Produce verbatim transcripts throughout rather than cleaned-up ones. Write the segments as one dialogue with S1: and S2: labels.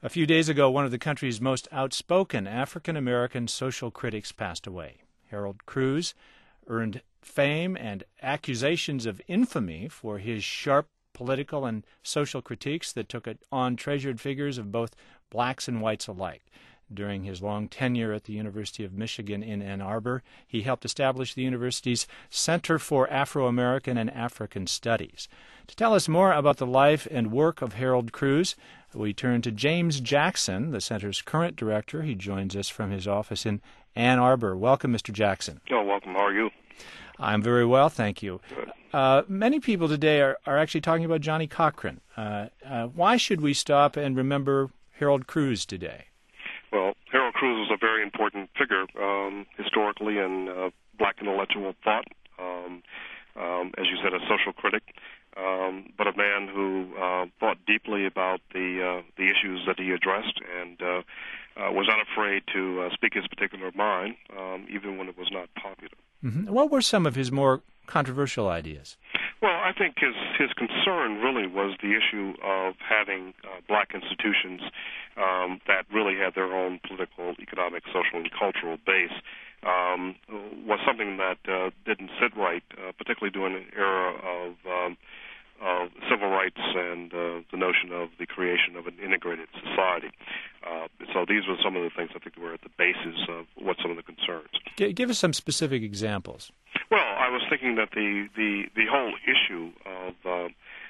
S1: A few days ago, one of the country's most outspoken African-American social critics passed away. Harold Cruse earned fame and accusations of infamy for his sharp political and social critiques that took on treasured figures of both blacks and whites alike. During his long tenure at the University of Michigan in Ann Arbor, he helped establish the university's Center for Afro-American and African Studies. To tell us more about the life and work of Harold Cruse, we turn to James Jackson, the center's current director. He joins us from his office in Ann Arbor. Welcome, Mister Jackson.
S2: Oh, welcome. How are you?
S1: I'm very well, thank you.
S2: Good.
S1: Uh, many people today are, are actually talking about Johnnie Cochran. Uh, uh, why should we stop and remember Harold Cruse today?
S2: Well, Harold Cruse was a very important figure um, historically in uh, black intellectual thought. Um, um, as you said, a social critic, um, but a man who uh, thought deeply about the uh, the issues that he addressed and uh, uh, was not afraid to uh, speak his particular mind, um, even when it was not popular.
S1: Mm-hmm. What were some of his more controversial ideas?
S2: Well, I think his his concern really was the issue of having uh, black institutions um, that really had their own political, economic, social, and cultural base. Um, was something that uh, didn't sit right, uh, particularly during an era of, um, of civil rights and uh, the notion of the creation of an integrated society. Uh, so these were some of the things I think were at the basis of what some of the concerns.
S1: G- give us some specific examples.
S2: Well, I was thinking that the, the, the whole issue of uh,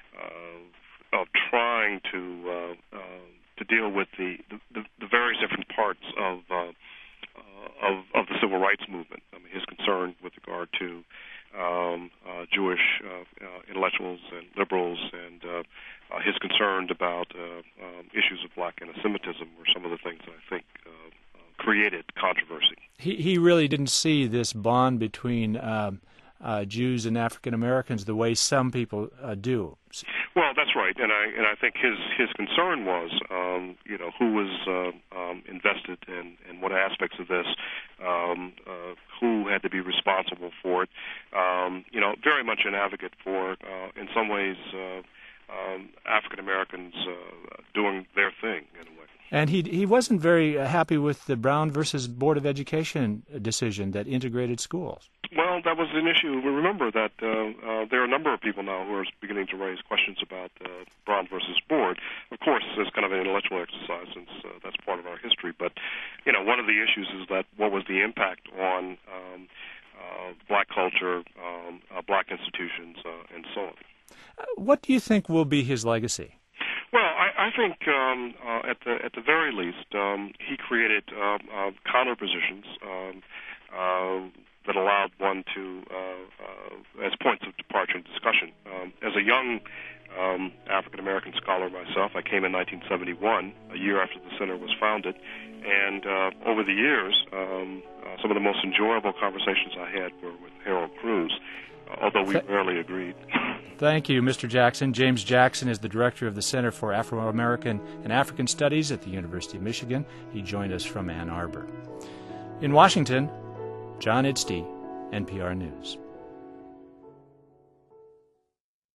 S2: uh, of trying to uh, uh, to deal with the, the, the various different parts of uh, uh, of of the civil rights movement. I mean, his concern with regard to um, uh, Jewish uh, uh, intellectuals and liberals, and uh, uh, his concern about uh, um, issues of black anti-Semitism were some of the things that I think uh, uh, created controversy.
S1: He he really didn't see this bond between um, uh, Jews and African Americans the way some people uh, do.
S2: Well, that's right, and I and I think his his concern was, um, you know, who was uh, um, invested in, in what aspects of this, um, uh, who had to be responsible for it. Um, you know, very much an advocate for, uh, in some ways, uh, um, African Americans uh, doing their thing in a way.
S1: And he he wasn't very happy with the Brown versus Board of Education decision that integrated schools.
S2: Well, that was an issue. We remember that uh, uh, there are a number of people now who are beginning to raise questions about uh, Brown versus Board. Of course, it's kind of an intellectual exercise since uh, that's part of our history. But, you know, one of the issues is that what was the impact on um, uh, black culture, um, uh, black institutions, uh, and so on.
S1: Uh, what do you think will be his legacy?
S2: Well, I, I think um, uh, at the at the very least, um, he created uh, uh, counter positions um, uh, that allowed one to, uh, uh, as points of departure and discussion. Um, as a young um, African American scholar myself, I came in nineteen seventy-one, a year after the center was founded, and uh, over the years, um, uh, some of the most enjoyable conversations I had were with Harold Cruse, uh, although we Th- rarely agreed.
S1: Thank you, Mister Jackson. James Jackson is the director of the Center for Afro-American and African Studies at the University of Michigan. He joined us from Ann Arbor. In Washington, John Idsty, N P R News.